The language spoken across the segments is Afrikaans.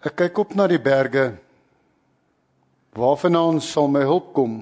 Ek kyk op na die berge. Waarvandaan sal my hulp kom?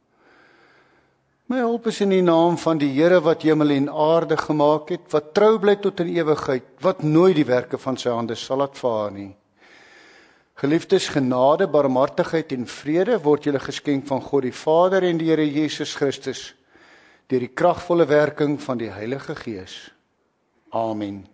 My hulp is in die naam van die Here wat hemel en aarde gemaak het, wat trou bly tot in ewigheid, wat nooit die werke van sy hande sal laat vaar nie. Geliefdes, genade, barmhartigheid en vrede word julle geskenk van God die Vader en die Here Jesus Christus, deur die kragvolle werking van die Heilige Gees. Amen.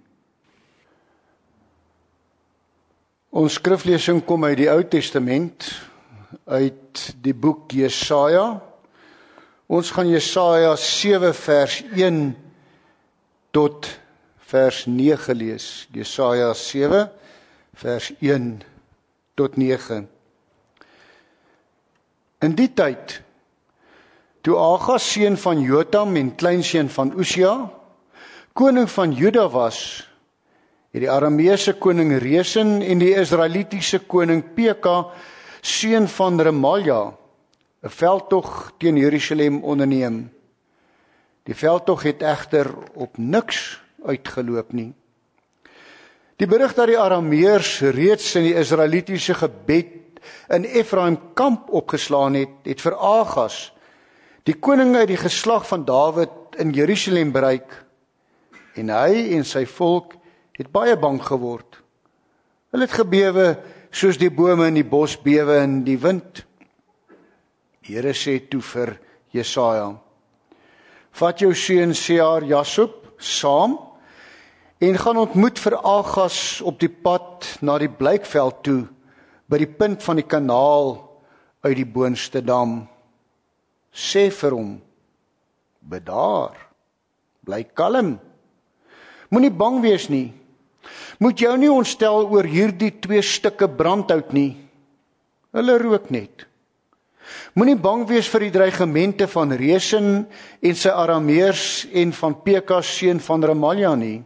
Ons skriflesing kom uit die Ou Testament, uit die boek Jesaja. Ons gaan Jesaja 7 vers 1 tot vers 9 lees. Jesaja 7 vers 1 tot 9. In die tyd, toe Agas seun van Jotam en kleinseun van Usia, koning van Juda was, het die Arameese koning Resen en die Israelitiese koning Peka, seun van Remalia, 'n veldtog teen Jerusalem onderneem. Die veldtog het egter op niks uitgeloop nie. Die berig dat die Arameërs reeds in die Israelitiese gebied in Efraim kamp opgeslaan het, het vir Agas, die koning uit die geslag van Dawid, in Jerusalem bereik, en hy en sy volk het baie bang geword. Hulle het gebewe soos die bome in die bos bewe in die wind. Die Here sê toe vir Jesaja: vat jou seun Sear-Jasub saam en gaan ontmoet vir Agas op die pad na die Blykveld toe, by die punt van die kanaal uit die boonste dam. Sê vir hom: bedaar, bly kalm. Moenie bang wees nie. Moet jou nie ontstel oor hierdie 2 stukke brandhout nie. Hulle rook net. Moenie bang wees vir die dreigemente van Resen en sy Arameërs en van Peka seun van Remalia nie.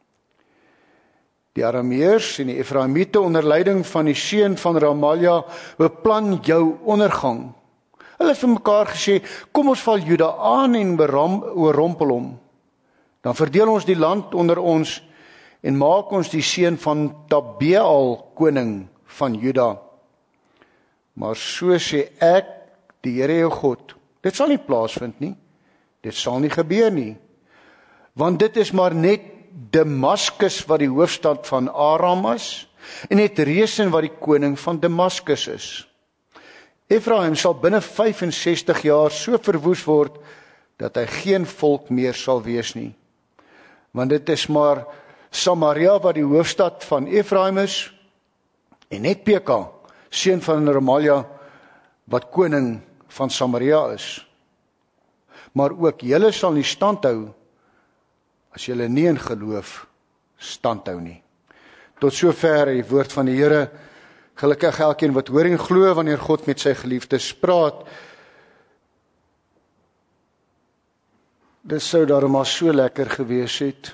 Die Arameërs en die Efraimiete onder leiding van die seun van Remalia beplan jou ondergang. Hulle het vir mekaar gesê: kom ons val Juda aan en oorrompel hom. Dan verdeel ons die land onder ons en maak ons die seun van Tabeel koning van Juda. Maar so sê ek, die Here jou God, dit sal nie plaasvind nie, dit sal nie gebeur nie, want dit is maar net Damaskus wat die hoofstad van Aram is, en net Resen wat die koning van Damaskus is. Efraim sal binne 65 jaar so verwoes word, dat hy geen volk meer sal wees nie, want dit is maar Samaria wat die hoofstad van Efraim is, en net Peka, seun van Remalia, wat koning van Samaria is. Maar ook julle sal nie standhou, as julle nie in geloof standhou nie. Tot sover die woord van die Here. Gelukkig elkeen wat hoor en glo wanneer God met sy geliefdes praat. Dit sou daarom maar so lekker gewees het,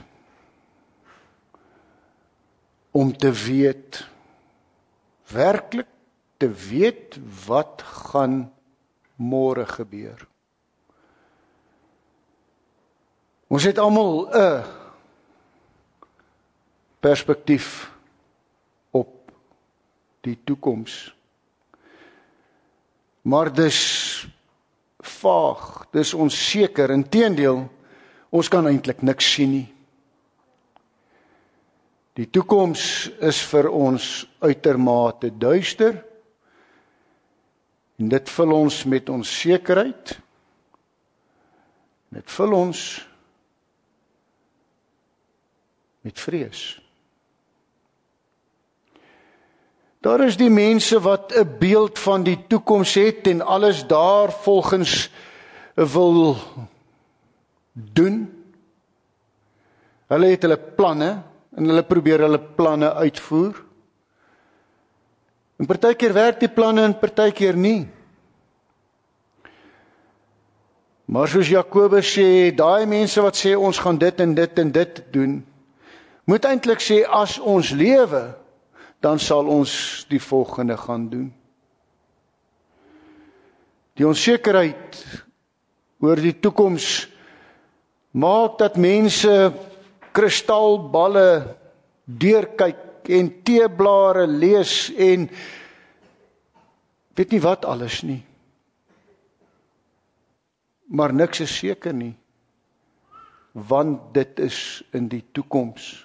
om te weet, werklik te weet wat gaan môre gebeur. Ons het almal 'n perspektief op die toekoms. Maar dis vaag, dis onseker, inteendeel, ons kan eintlik niks sien nie. Die toekoms is vir ons uitermate duister, en dit vul ons met onsekerheid, dit vul ons met vrees. Daar is die mense wat 'n beeld van die toekoms het en alles daar volgens wil doen. Hulle het hulle planne en hulle probeer hulle planne uitvoer. En partykeer werk die planne en partykeer nie. Maar soos Jakobus sê, daai mense wat sê ons gaan dit en dit en dit doen, moet eintlik sê as ons lewe, dan sal ons die volgende gaan doen. Die onsekerheid oor die toekoms maak dat mense kristalballe deurkyk drink en teeblare lees en weet nie wat alles nie. Maar niks is seker nie, want dit is in die toekoms.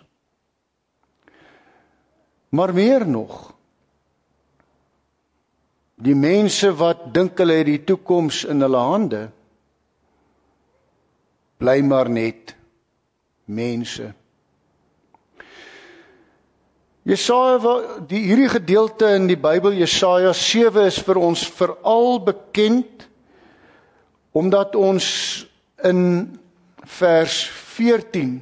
Maar meer nog, die mense wat dink hulle het die toekoms in hulle hande, bly maar net mense. Hierdie gedeelte in die Bybel, Jesaja 7, is vir ons veral bekend, omdat ons in vers 14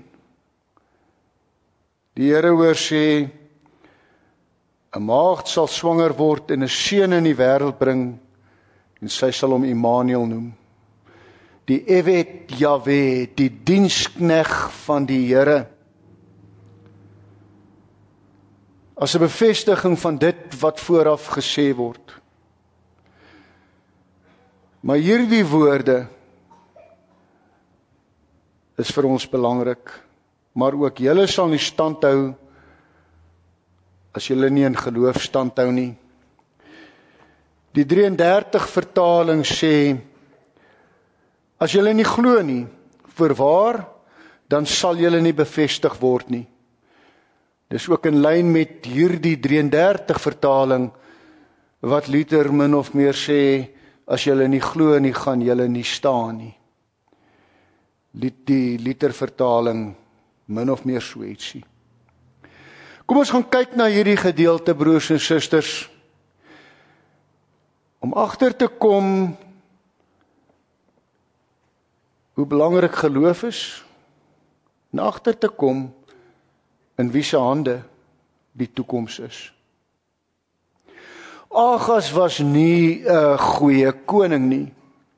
die Here hoor sê, 'n maagd sal swanger word en 'n seun in die wêreld bring, en sy sal hom Immanuel noem. Die Eved Jahwe, die dienskneg van die Here. As 'n bevestiging van dit wat vooraf gesê word. Maar hierdie woorde is vir ons belangrik, maar ook julle sal nie standhou as julle nie in geloof standhou nie. Die 33 vertaling sê, as julle nie glo nie, voorwaar, dan sal julle nie bevestig word nie. Dis ook in lyn met hierdie 33 vertaling, wat Luther min of meer sê, as julle nie glo nie, gaan julle nie staan nie. Die Luther vertaling, min of meer so ietsie. Kom ons gaan kyk na hierdie gedeelte, broers en susters, om agter te kom hoe belangrik geloof is, en agter te kom in wie se hande die toekoms is. Agas was nie 'n goeie koning nie.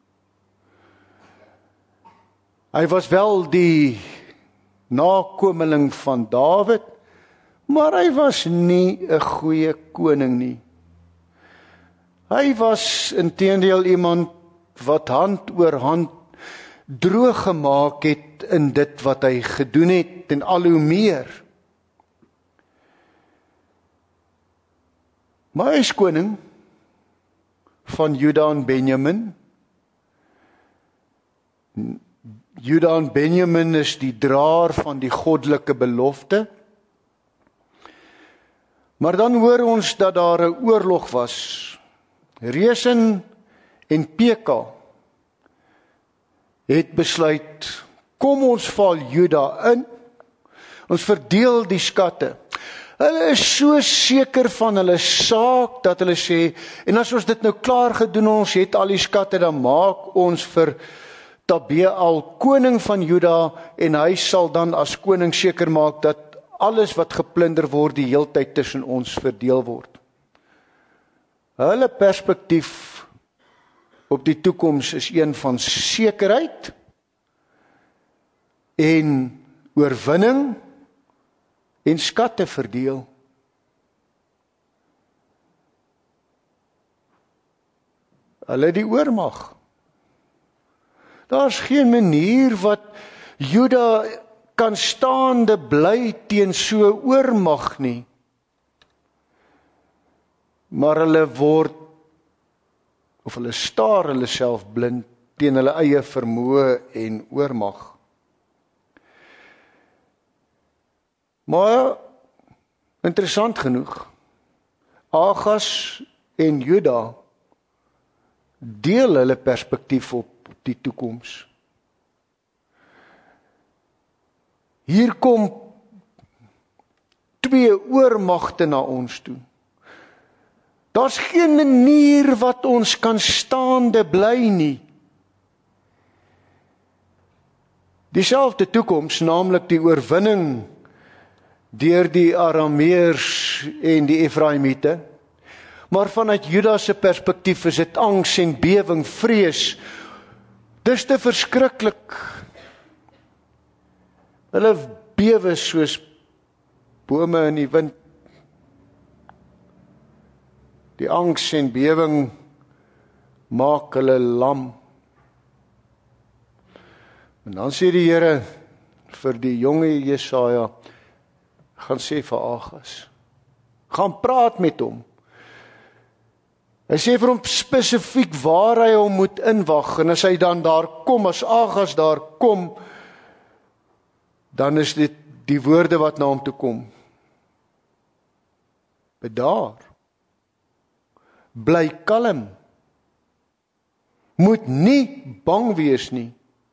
Hy was wel die nakomeling van Dawid, maar hy was nie 'n goeie koning nie. Hy was inteendeel iemand wat hand oor hand droog gemaak het in dit wat hy gedoen het, en al hoe meer. Maar hy is koning van Juda en Benjamin. Juda en Benjamin is die draer van die goddelike belofte. Maar dan hoor ons dat daar 'n oorlog was. Resen en Peka het besluit, kom ons val Juda in, ons verdeel die skatte. Hulle is so seker van hulle saak, dat hulle sê, en as ons dit nou klaar gedoen, ons het al die skatte, dan maak ons vir Tabeel koning van Juda, en hy sal dan as koning seker maak, dat alles wat geplunder word, die heeltyd tussen ons verdeel word. Hulle perspektief op die toekoms is een van sekerheid en oorwinning en skatte verdeel. Hulle die oormag. Daar's geen manier wat Juda kan staande bly teen so oormag nie. Maar hulle staar hulle self blind teen hulle eie vermoë en oormag. Maar interessant genoeg, Agas en Juda deel hulle perspektief op die toekoms. Hier kom twee oormagte na ons toe. Daar's geen manier wat ons kan staande bly nie. Dieselfde toekoms, naamlik die oorwinning deur die Arameërs en die Efraimiete, maar vanuit Juda se perspektief is dit angs en bewing, vrees. Dis te verskriklik. Hulle bewe soos bome in die wind. Die angs en bewing maak hulle lam. En dan sê die Here vir die jonge Jesaja, gaan sê vir Agas, Gaan praat met hom. Hy sê vir hom spesifiek waar hy hom moet inwag, en as hy dan daar kom, as Agas daar kom, dan is dit die woorde wat na hom toe kom. Bedaar. Bly kalm. Moet nie bang wees nie.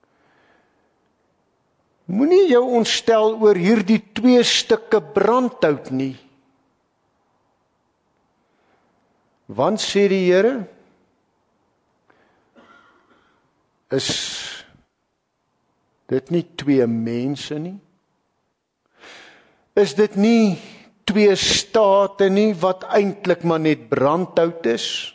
Moenie jou ontstel oor hierdie 2 stukke brandhout nie. Want sê die Here, is dit nie 2 mense nie? Is dit nie 2 state nie, wat eintlik maar net brandhout is?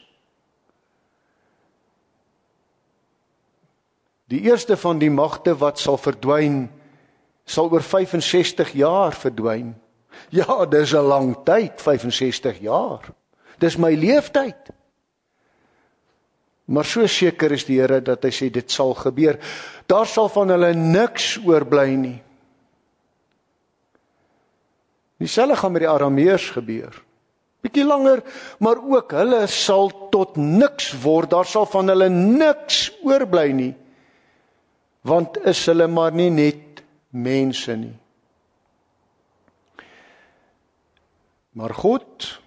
Die eerste van die magte wat sal verdwyn, sal oor 65 jaar verdwyn. Ja, dis 'n lang tyd, 65 jaar. Dis my leeftyd. Maar so seker is die Here dat hy sê dit sal gebeur. Daar sal van hulle niks oorbly nie. Dieselfde gaan met die Arameërs gebeur. Bietjie langer, maar ook hulle sal tot niks word. Daar sal van hulle niks oorbly nie. Want is hulle maar nie net mense nie. Maar God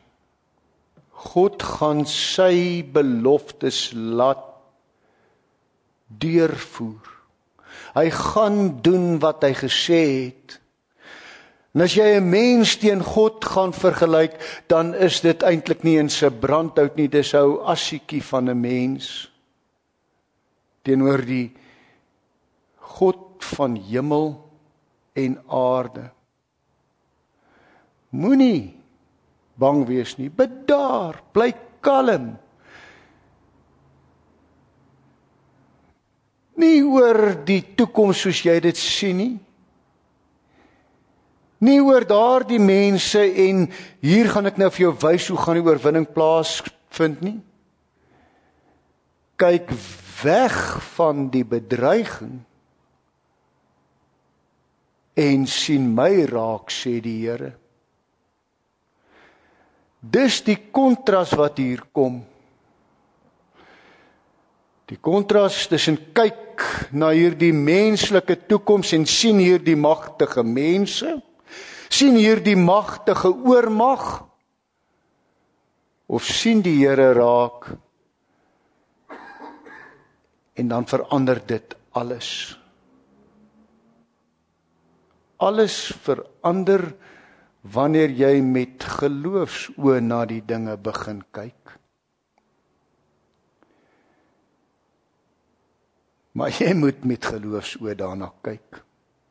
gaan sy beloftes laat deurvoer. Hy gaan doen wat hy gesê het. En as jy 'n mens teen God gaan vergelyk, dan is dit eintlik nie eens 'n brandhout nie, dis 'n ou assiekie van 'n mens teenoor die God van hemel en aarde. Moenie bang wees nie, bedaar, bly kalm. Nie oor die toekoms soos jy dit sien nie. Nie oor daardie mense en hier gaan ek nou vir jou wys hoe gaan die oorwinning plaasvind nie. Kyk weg van die bedreiging en sien my raak, sê die Here. Dis die kontras wat hier kom. Die kontras tussen kyk na hierdie menslike toekoms en sien hierdie magtige mense, sien hierdie magtige oormag, of sien die Here raak en dan verander dit alles. Alles verander wanneer jy met geloofsoë na die dinge begin kyk. Maar jy moet met geloofsoë daarna kyk.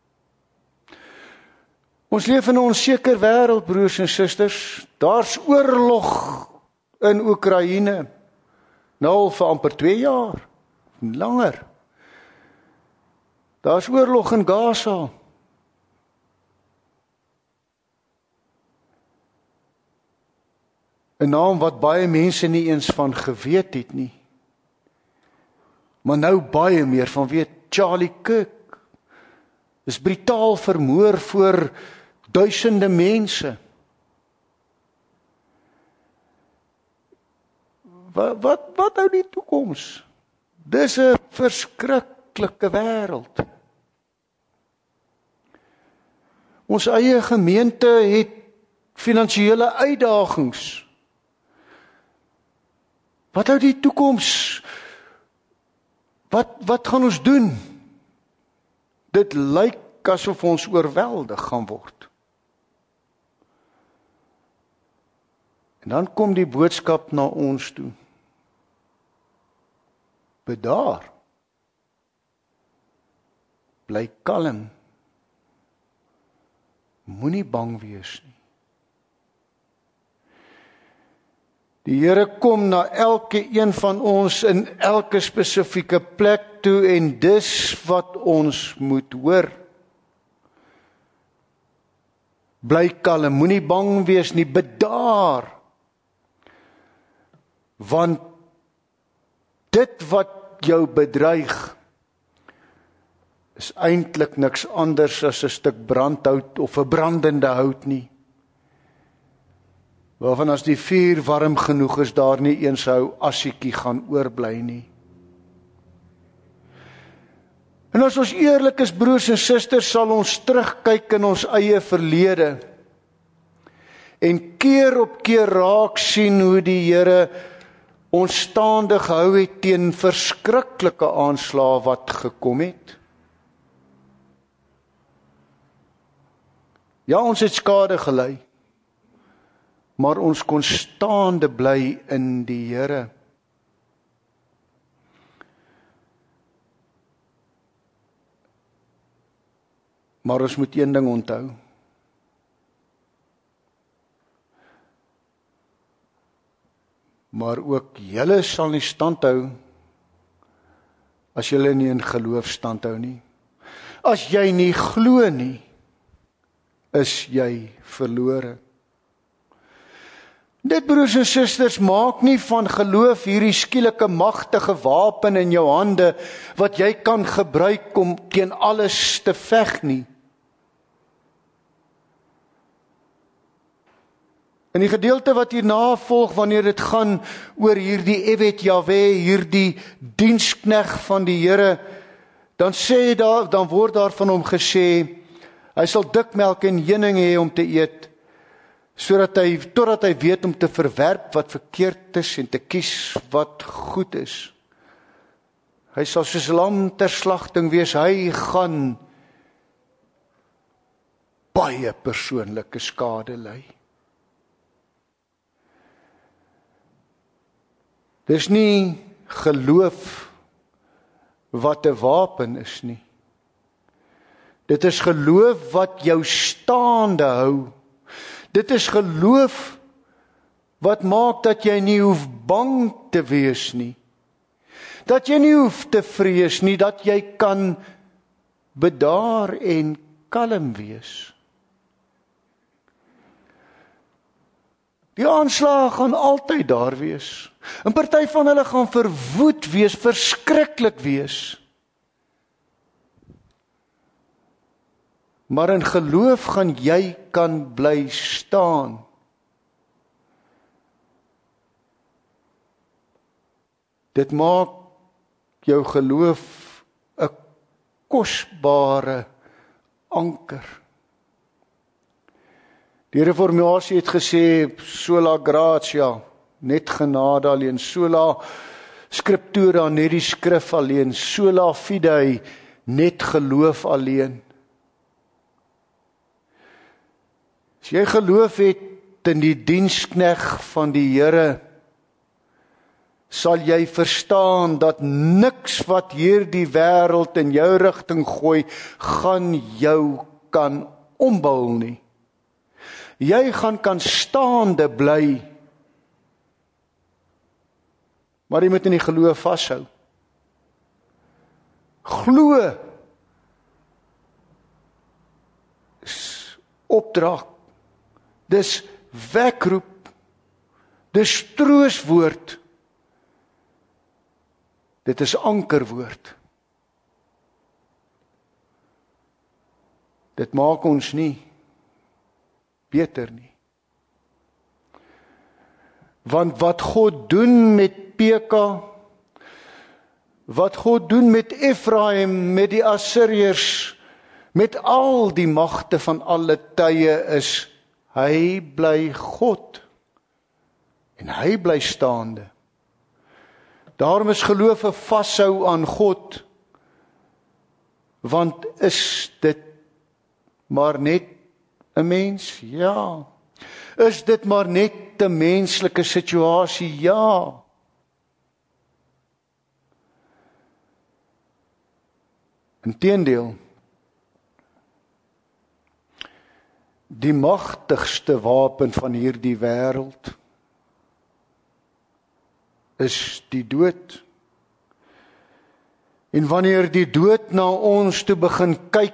Ons leef in 'n onseker wêreld, broers en susters. Daar's oorlog in Oekraïne. Nou al vir amper 2 jaar, langer. Daar's oorlog in Gaza. ‘n naam wat baie mense nie eens van geweet het nie. Maar nou baie meer van weet. Charlie Kirk is brutaal vermoor voor duisende mense. Wat nou die toekoms? Dis 'n verskriklike wêreld. Ons eie gemeente het finansiële uitdagings. Wat hou die toekoms? Wat gaan ons doen? Dit lyk asof ons oorweldig gaan word. En dan kom die boodskap na ons toe. Bedaar. Bly kalm. Moenie bang wees nie. Die Here kom na elke een van ons in elke spesifieke plek toe en dis wat ons moet hoor. Bly kalm, moenie bang wees nie, bedaar. Want dit wat jou bedreig is eintlik niks anders as 'n stuk brandhout of 'n brandende hout nie. waarvan as die vuur warm genoeg is, daar nie eens ou assiekie gaan oorbly nie. En as ons eerlik is, broers en susters, sal ons terugkyk in ons eie verlede en keer op keer raak sien hoe die Here ons staande gehou het teen verskriklike aanslae wat gekom het. Ja, ons het skade gely, maar ons kon staande bly in die Here. Maar ons moet een ding onthou. Maar ook julle sal nie standhou as julle nie in geloof standhou nie. As jy nie glo nie, is jy verlore. Dit, broers en susters, maak nie van geloof hierdie skielike magtige wapen in jou hande wat jy kan gebruik om teen alles te veg nie. In die gedeelte wat hierna volg, wanneer dit gaan oor hierdie Evet Jahwe, hierdie dienskneg van die Here, dan word daar van hom gesê, hy sal dikmelk en heuning hê om te eet, totdat hy weet om te verwerp wat verkeerd is en te kies wat goed is. Hy sal soos lam ter slagting wees, hy gaan baie persoonlike skade ly. Dis nie geloof wat 'n wapen is nie. Dit is geloof wat jou staande hou. Dit is geloof wat maak dat jy nie hoef bang te wees nie. Dat jy nie hoef te vrees nie, dat jy kan bedaar en kalm wees. Die aanslae gaan altyd daar wees. 'n Party van hulle gaan verwoed wees, verskriklik wees. Maar in geloof gaan jy kan bly staan. Dit maak jou geloof 'n kosbare anker. Die reformatie het gesê, sola gratia, net genade alleen, sola scriptura, net die skrif alleen, sola fide, net geloof alleen. As jy geloof het in die dienskneg van die Here, sal jy verstaan dat niks wat hierdie wêreld in jou rigting gooi, gaan jou kan ombul nie. Jy gaan kan staande bly, maar jy moet in die geloof vashou. Glo is opdrag, dis wekroep, dis troostwoord, dit is ankerwoord. Dit maak ons nie beter nie. Want wat God doen met Peka, wat God doen met Efraim, met die Assiriërs, met al die magte van alle tye is, hy bly God. En hy bly staande. Daarom is geloof 'n vashou aan God, want is dit maar net 'n mens? Ja. Is dit maar net 'n menslike situasie? Ja. Inteendeel, die magtigste wapen van hierdie wêreld is die dood. En wanneer die dood na ons toe begin kyk,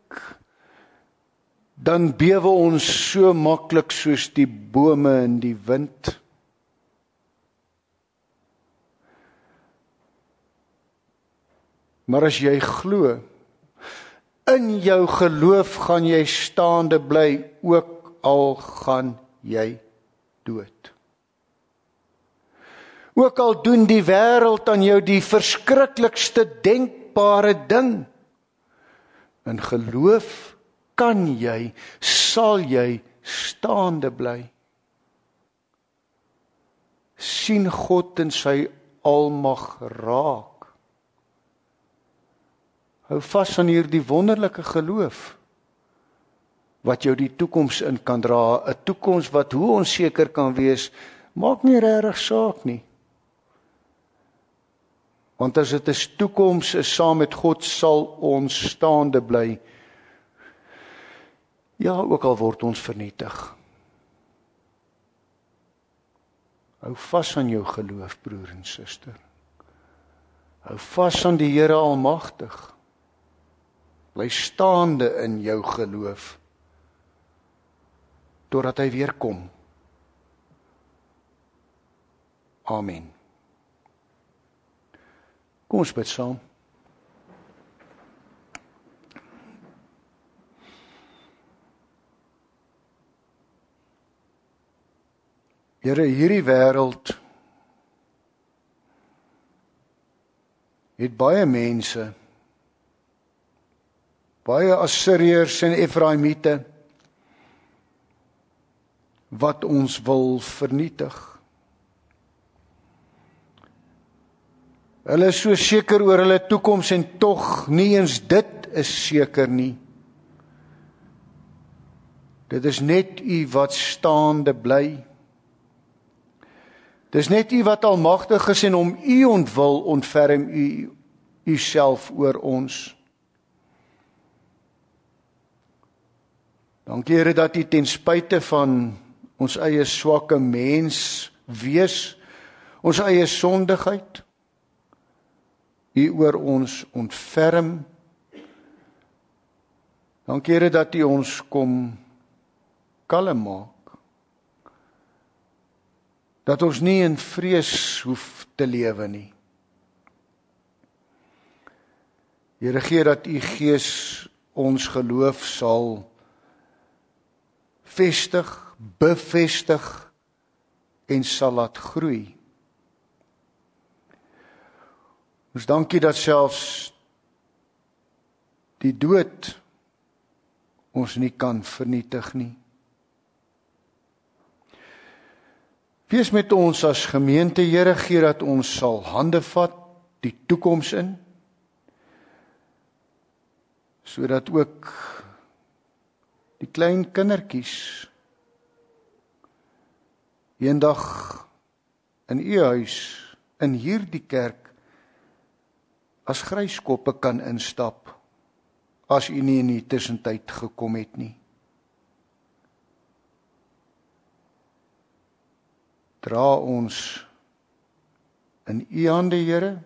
dan bewe ons so maklik soos die bome in die wind. Maar as jy glo, in jou geloof gaan jy staande bly, ook al gaan jy dood. Ook al doen die wêreld aan jou die verskriklikste denkbare ding, in geloof kan jy, sal jy staande bly. Sien God in sy almag raak. Hou vas aan hierdie wonderlike geloof, wat jou die toekoms in kan dra, 'n toekoms wat hoe onseker kan wees, maak nie regtig saak nie. Want as dit 'n toekoms is saam met God, sal ons staande bly. Ja, ook al word ons vernietig. Hou vas aan jou geloof, broer en suster. Hou vas aan die Here Almagtig. Bly staande in jou geloof, totdat hy weer kom. Amen. Kom ons bid saam. Here, hierdie wêreld het baie mense, baie Assiriërs en Efraimiete, wat ons wil vernietig. Hulle is so seker oor hulle toekoms en tog nie eens dit is seker nie. Dit is net U wat staande bly. Dis net U wat almagtig is en om U ontwil ontferm U Uself oor ons. Dankie Here dat U ten spyte van ons eie swakke mens wees, ons eie sondigheid, U oor ons ontferm. Dankie Here dat U ons kom kalm maak. Dat ons nie in vrees hoef te lewe nie. Here, gee dat U Gees ons geloof sal vestig, bevestig en sal laat groei. Ons dankie dat selfs die dood ons nie kan vernietig nie. Wees met ons as gemeente, Here, gee dat ons sal hande vat die toekoms in, sodat ook die klein kindertjies eendag in U huis, in hierdie kerk, as gryskoppe kan instap, as U nie in die tussentyd gekom het nie. Dra ons in U hande, Here.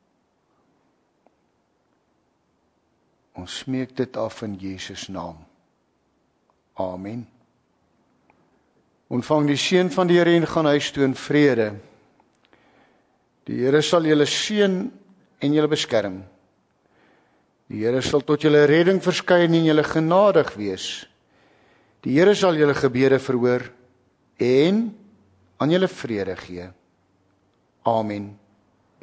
Ons smeek dit af in Jesus naam. Amen. Ontvang die seën van die Here en gaan huis toe in vrede. Die Here sal julle seën en julle beskerm. Die Here sal tot julle redding verskyn en julle genadig wees. Die Here sal julle gebede verhoor en aan julle vrede gee. Amen.